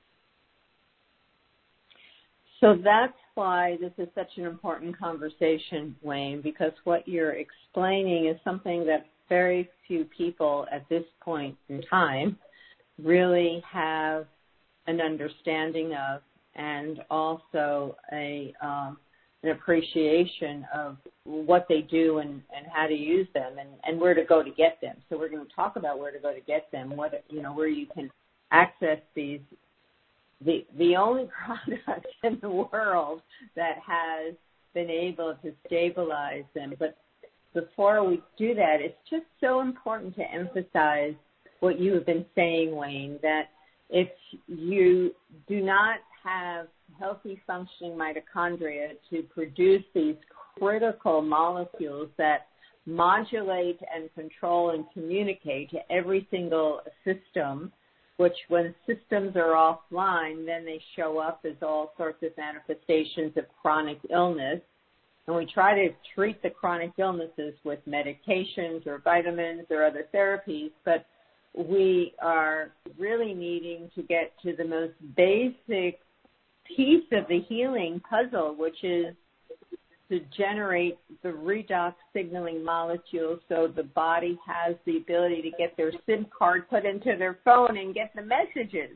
So that's why this is such an important conversation, Wayne, because what you're explaining is something that very few people at this point in time really have an understanding of, and also a um, an appreciation of what they do and, and how to use them and, and where to go to get them. So we're going to talk about where to go to get them, what you know, where you can access these. The the only product in the world that has been able to stabilize them. But before we do that, it's just so important to emphasize what you have been saying, Wayne, that if you do not have healthy functioning mitochondria to produce these critical molecules that modulate and control and communicate to every single system, which when systems are offline, then they show up as all sorts of manifestations of chronic illness. And we try to treat the chronic illnesses with medications or vitamins or other therapies, but we are really needing to get to the most basic piece of the healing puzzle, which is to generate the redox signaling molecules so the body has the ability to get their SIM card put into their phone and get the messages.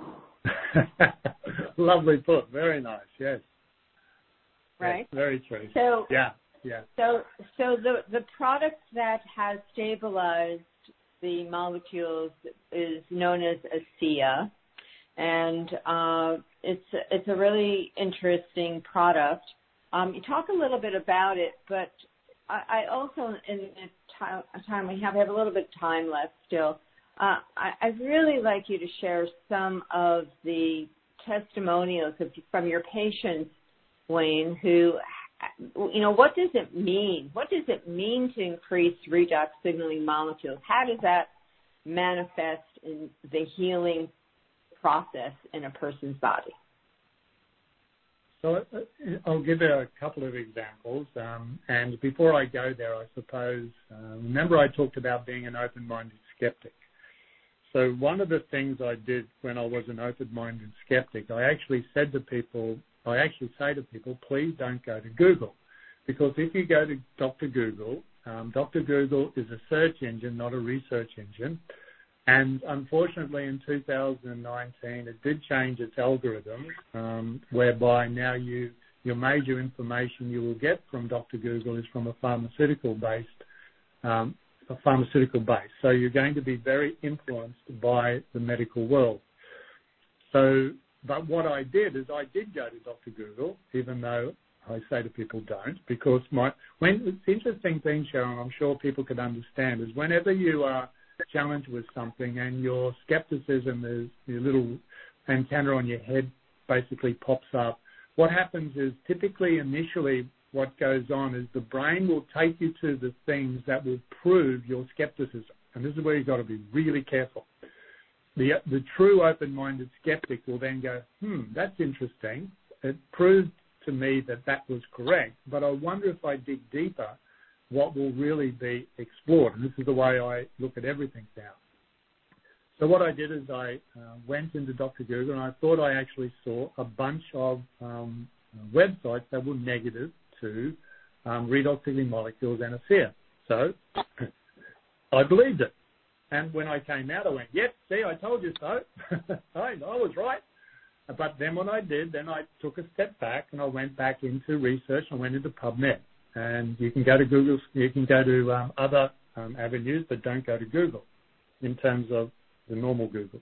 Lovely put. Very nice. Yes. Right. Yes, very true. So yeah, yeah. So, so the the product that has stabilized the molecules is known as ASEA, and uh, it's it's a really interesting product. Um, you talk a little bit about it, but I, I also, in the time, time we have, we have a little bit of time left still. Uh, I, I'd really like you to share some of the testimonials of, from your patients, Wayne, who, you know, what does it mean? What does it mean to increase redox signaling molecules? How does that manifest in the healing process in a person's body? So I'll give a couple of examples. Um, and before I go there, I suppose, uh, remember I talked about being an open-minded skeptic. So one of the things I did when I was an open-minded skeptic, I actually said to people, I actually say to people, please don't go to Google. Because if you go to Doctor Google, um, Doctor Google is a search engine, not a research engine. And unfortunately, in two thousand nineteen, it did change its algorithm, um, whereby now you your major information you will get from Doctor Google is from a pharmaceutical-based, um, a pharmaceutical base. So you're going to be very influenced by the medical world. So, but what I did is I did go to Doctor Google, even though I say to people don't, because my when the interesting thing, Sharon, I'm sure people could understand, is whenever you are challenged with something and your skepticism is your little antenna on your head basically pops up, what happens is typically initially what goes on is the brain will take you to the things that will prove your skepticism. And this is where you've got to be really careful. The, the true open-minded skeptic will then go, hmm, that's interesting. It proved to me that that was correct, but I wonder if I dig deeper, what will really be explored. And this is the way I look at everything now. So what I did is I uh, went into Doctor Google and I thought I actually saw a bunch of um, websites that were negative to um, redox signaling molecules and ASEA. So I believed it. And when I came out, I went, yep, see, I told you so. I, I was right. But then what I did, then I took a step back and I went back into research. I went into PubMed. And you can go to Google, you can go to um, other um, avenues, but don't go to Google in terms of the normal Google.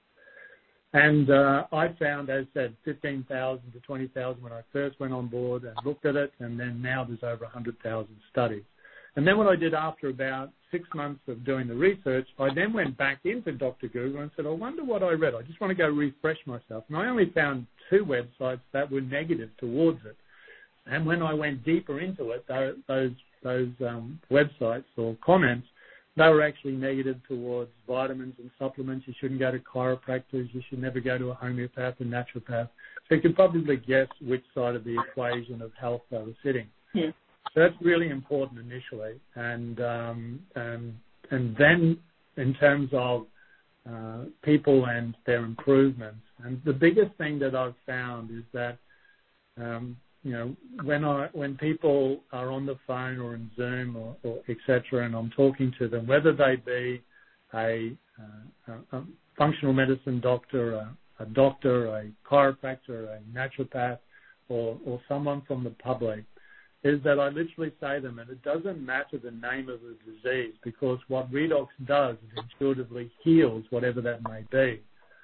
And uh, I found, as I said, fifteen thousand to twenty thousand when I first went on board and looked at it, and then now there's over one hundred thousand studies. And then what I did after about six months of doing the research, I then went back into Doctor Google and said, I wonder what I read. I just want to go refresh myself. And I only found two websites that were negative towards it. And when I went deeper into it, those those, those um, websites or comments, they were actually negative towards vitamins and supplements. You shouldn't go to chiropractors. You should never go to a homeopath and naturopath. So you can probably guess which side of the equation of health they were sitting. Yeah. So that's really important initially. And um, and, and then in terms of uh, people and their improvements, and the biggest thing that I've found is that um, you know, when I when people are on the phone or in Zoom or, or et cetera, and I'm talking to them, whether they be a, uh, a, a functional medicine doctor, a, a doctor, a chiropractor, a naturopath, or, or someone from the public, is that I literally say to them, and it doesn't matter the name of the disease, because what redox does is intuitively heals whatever that may be.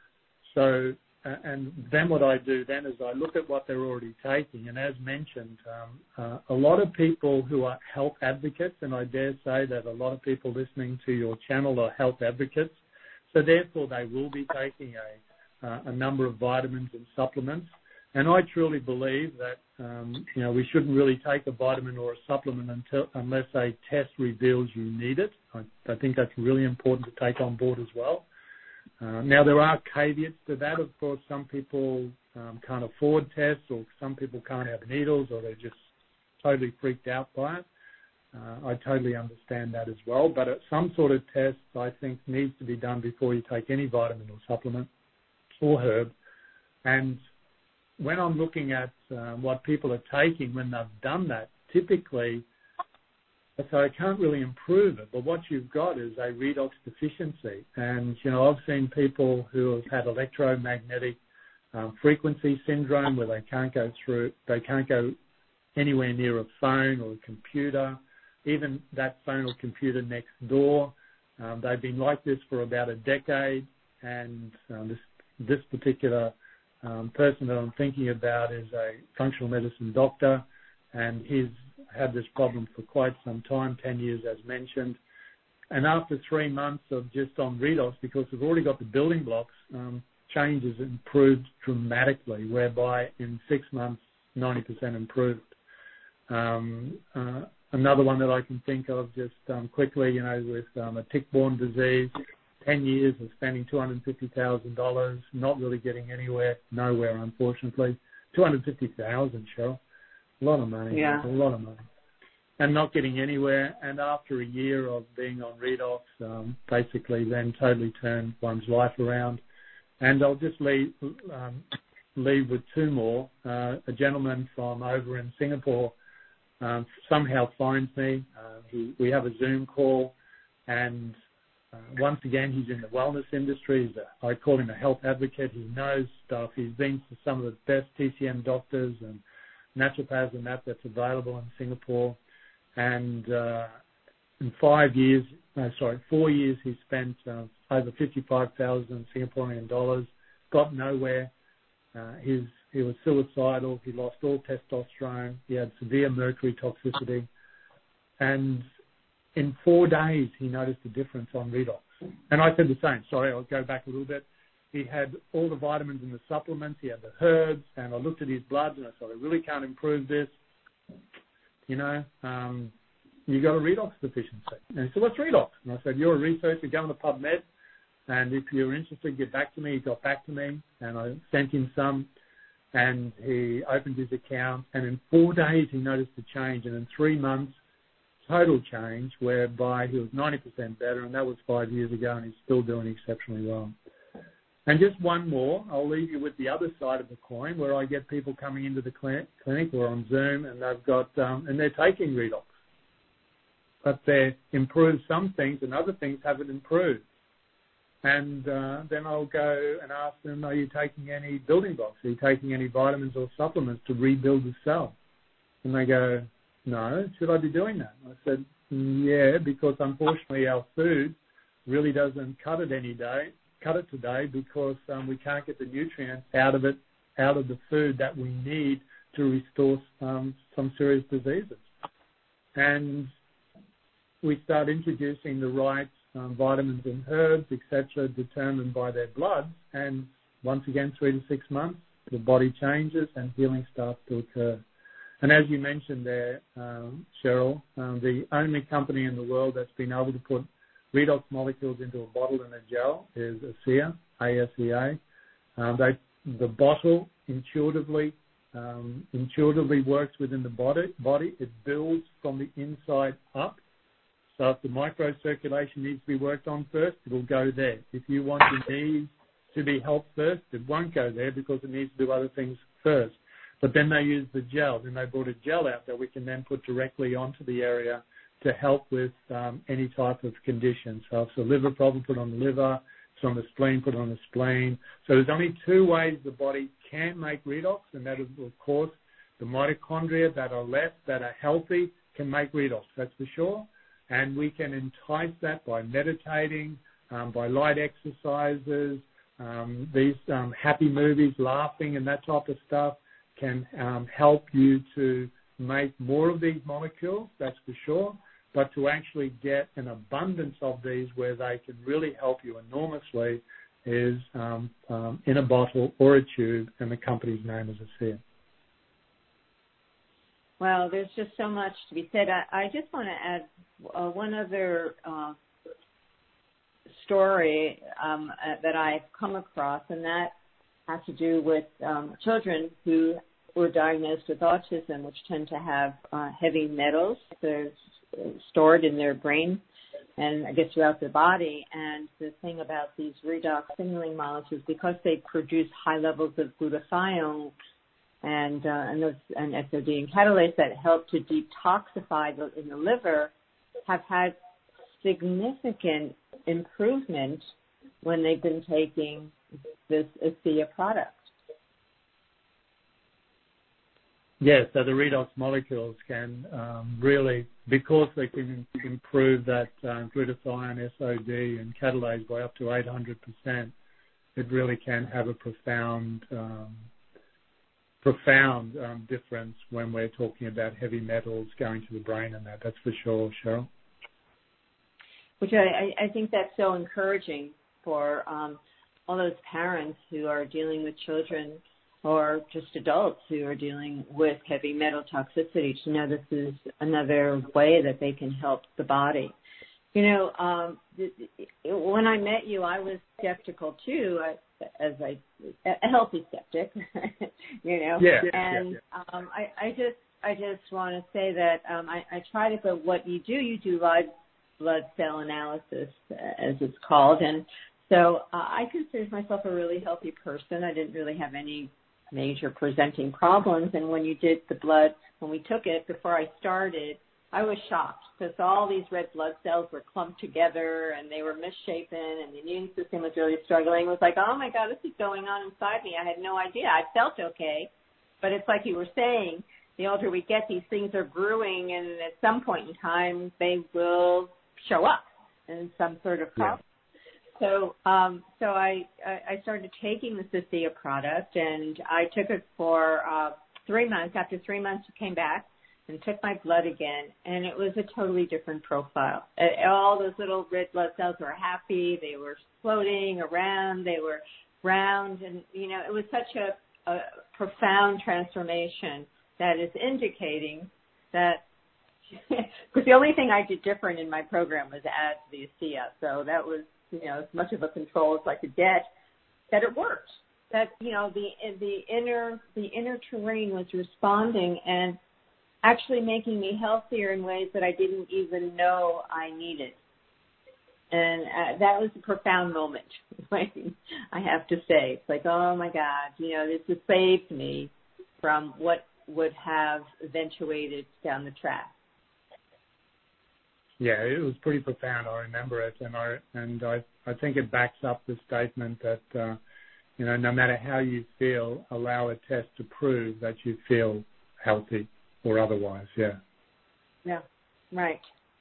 So. Uh, and then what I do then is I look at what they're already taking. And as mentioned, um, uh, a lot of people who are health advocates, and I dare say that a lot of people listening to your channel are health advocates, so therefore they will be taking a, uh, a number of vitamins and supplements. And I truly believe that, um, you know, we shouldn't really take a vitamin or a supplement until, unless a test reveals you need it. I, I think that's really important to take on board as well. Uh, now, there are caveats to that. Of course, some people um, can't afford tests, or some people can't have needles, or they're just totally freaked out by it. Uh, I totally understand that as well. But uh, some sort of test, I think, needs to be done before you take any vitamin or supplement or herb. And when I'm looking at uh, what people are taking when they've done that, typically, so I can't really improve it, but what you've got is a redox deficiency. And, you know, I've seen people who have had electromagnetic um, frequency syndrome where they can't go through, they can't go anywhere near a phone or a computer, even that phone or computer next door. Um, they've been like this for about a decade, and um, this, this particular um, person that I'm thinking about is a functional medicine doctor, and he's had this problem for quite some time, ten years as mentioned. And after three months of just on redox, because we've already got the building blocks, um, change has improved dramatically, whereby in six months, ninety percent improved. Um, uh, another one that I can think of just um, quickly, you know, with um, a tick-borne disease, ten years of spending two hundred fifty thousand dollars, not really getting anywhere, nowhere, unfortunately. two hundred fifty thousand dollars, Cheryl. A lot of money. Yeah. A lot of money. and not getting anywhere. And after a year of being on redox, um, basically then totally turned one's life around. And I'll just leave, um, leave with two more. Uh, a gentleman from over in Singapore um, somehow finds me. Uh, he, we have a Zoom call, and uh, once again, he's in the wellness industry. He's a, I call him a health advocate. He knows stuff. He's been to some of the best T C M doctors and naturopaths and that that's available in Singapore. And uh, in five years, no, sorry, four years, he spent uh, over fifty-five thousand Singaporean dollars, got nowhere. Uh, his, he was suicidal. He lost all testosterone. He had severe mercury toxicity. And in four days, he noticed a difference on redox. And I said the same. Sorry, I'll go back a little bit. He had all the vitamins and the supplements. He had the herbs. And I looked at his bloods and I thought, I really can't improve this. You know, um, you got a redox deficiency. And he said, what's redox? And I said, you're a researcher, go on the PubMed. And if you're interested, get back to me. He got back to me, and I sent him some, and he opened his account, and in four days he noticed a change, and in three months, total change, whereby he was ninety percent better, and that was five years ago, and he's still doing exceptionally well. And just one more, I'll leave you with the other side of the coin, where I get people coming into the clinic, clinic or on Zoom, and they've got, um, and they're taking redox, but they've improved some things, and other things haven't improved. And uh, then I'll go and ask them, are you taking any building blocks? Are you taking any vitamins or supplements to rebuild the cell? And they go, no, should I be doing that? I said, yeah, because unfortunately our food really doesn't cut it any day, cut it today because um, we can't get the nutrients out of it, out of the food that we need to restore um, some serious diseases. And we start introducing the right Um, vitamins and herbs, et cetera, determined by their blood. And once again, three to six months, the body changes and healing starts to occur. And as you mentioned there, um, Cheryl, um, the only company in the world that's been able to put redox molecules into a bottle and a gel is ASEA, A S E A. Um, they, the bottle intuitively um, intuitively works within the body, body. It builds from the inside up. So if the microcirculation needs to be worked on first, it will go there. If you want your knees to be helped first, it won't go there because it needs to do other things first. But then they use the gel. Then they brought a gel out that we can then put directly onto the area to help with um, any type of condition. So if it's a liver problem, put on the liver. If it's on the spleen, put on the spleen. So there's only two ways the body can make redox, and that is, of course, the mitochondria that are left, that are healthy, can make redox, that's for sure. And we can entice that by meditating, um, by light exercises, um, these um, happy movies, laughing and that type of stuff can um, help you to make more of these molecules, that's for sure, but to actually get an abundance of these where they can really help you enormously is um, um, in a bottle or a tube, and the company's name is ASEA. Well, there's just so much to be said. I, I just want to add uh, one other uh, story um, uh, that I've come across, and that has to do with um, children who were diagnosed with autism, which tend to have uh, heavy metals that are stored in their brain and I guess throughout their body. And the thing about these redox signaling molecules, because they produce high levels of glutathione, and uh, and, those, and S O D and catalase that help to detoxify the, in the liver, have had significant improvement when they've been taking this ASEA product. Yes, so the redox molecules can um, really, because they can improve that uh, glutathione, S O D, and catalase by up to eight hundred percent, it really can have a profound um, profound um, difference when we're talking about heavy metals going to the brain and that. That's for sure, Cheryl. Which I, I think that's so encouraging for um, all those parents who are dealing with children or just adults who are dealing with heavy metal toxicity to know this is another way that they can help the body. You know, um, when I met you, I was skeptical too, as I, a healthy skeptic, you know, yeah, and yeah, yeah. Um, I, I just I just want to say that um, I, I tried it, but what you do, you do live blood cell analysis, as it's called, and so uh, I consider myself a really healthy person. I didn't really have any major presenting problems, and when you did the blood, when we took it, before I started, I was shocked because all these red blood cells were clumped together and they were misshapen and the immune system was really struggling. It was like, oh my God, this is going on inside me. I had no idea. I felt okay, but it's like you were saying, the older we get, these things are brewing, and at some point in time, they will show up in some sort of problem. Yeah. So, um, so I, I started taking the Cystia product, and I took it for uh, three months. After three months, I came back and took my blood again, and it was a totally different profile. All those little red blood cells were happy. They were floating around. They were round, and, you know, it was such a, a profound transformation that is indicating that, because the only thing I did different in my program was add the ASEA, so that was, you know, as much of a control as I could get, that it worked. That, you know, the the inner the inner terrain was responding and actually making me healthier in ways that I didn't even know I needed. And uh, that was a profound moment, I have to say. It's like, oh, my God, you know, this has saved me from what would have eventuated down the track. Yeah, it was pretty profound. I remember it, and I and I, I think it backs up the statement that, uh, you know, no matter how you feel, allow a test to prove that you feel healthy or otherwise, yeah. Yeah, right.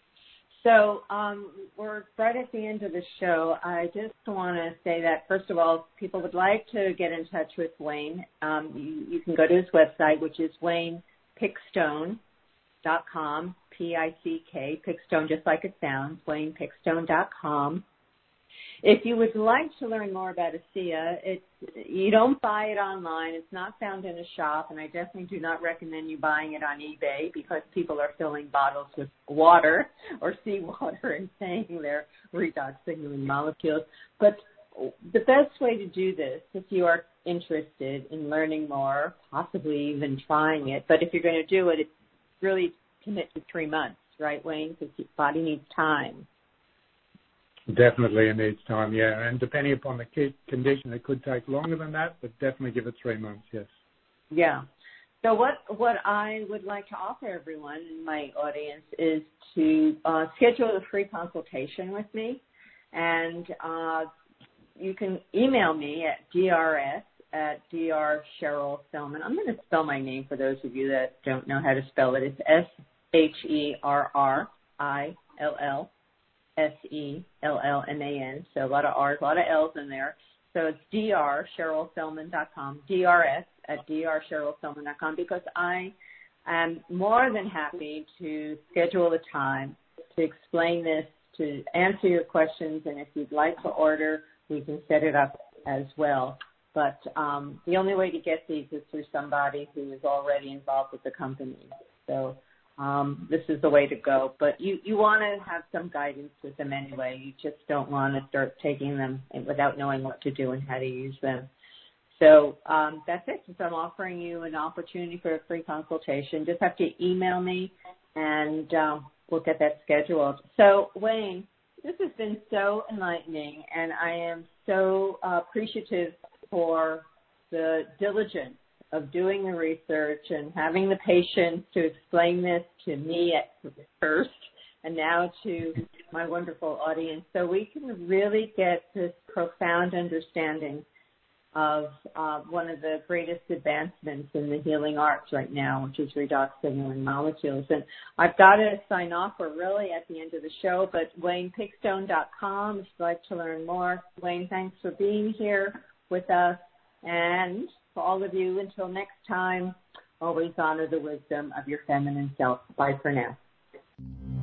So um, we're right at the end of the show. I just want to say that, first of all, if people would like to get in touch with Wayne, um, you, you can go to his website, which is wayne pickstone dot com, P I C K, Pickstone, just like it sounds, wayne pickstone dot com. If you would like to learn more about ASEA, it's, you don't buy it online. It's not found in a shop, and I definitely do not recommend you buying it on eBay because people are filling bottles with water or seawater and saying they're redox signaling molecules. But the best way to do this, if you are interested in learning more, possibly even trying it, but if you're going to do it, it's really commit to three months, right, Wayne? Because your body needs time. Definitely it needs time, yeah. And depending upon the condition, it could take longer than that, but definitely give it three months, yes. Yeah. So what, what I would like to offer everyone in my audience is to uh, schedule a free consultation with me. And uh, you can email me at drs at dr Cheryl Sellman. I'm going to spell my name for those of you that don't know how to spell it. It's S H E R R I L L. S E L L M A N, so a lot of R's, a lot of L's in there. So it's dr Cheryl Sellman dot com, D R S at dr Cheryl Sellman dot com, because I am more than happy to schedule a time to explain this, to answer your questions, and if you'd like to order, we can set it up as well. But um, the only way to get these is through somebody who is already involved with the company. So Um, this is the way to go. But you, you want to have some guidance with them anyway. You just don't want to start taking them without knowing what to do and how to use them. So um, that's it. So I'm offering you an opportunity for a free consultation. Just have to email me, and um, we'll get that scheduled. So, Wayne, this has been so enlightening, and I am so uh, appreciative for the diligence of doing the research and having the patience to explain this to me at first and now to my wonderful audience, so we can really get this profound understanding of uh, one of the greatest advancements in the healing arts right now, which is redox signaling molecules. And I've got to sign off. We're really at the end of the show, but wayne pickstone dot com if you'd like to learn more. Wayne, thanks for being here with us. And for all of you, until next time, always honor the wisdom of your feminine self. Bye for now.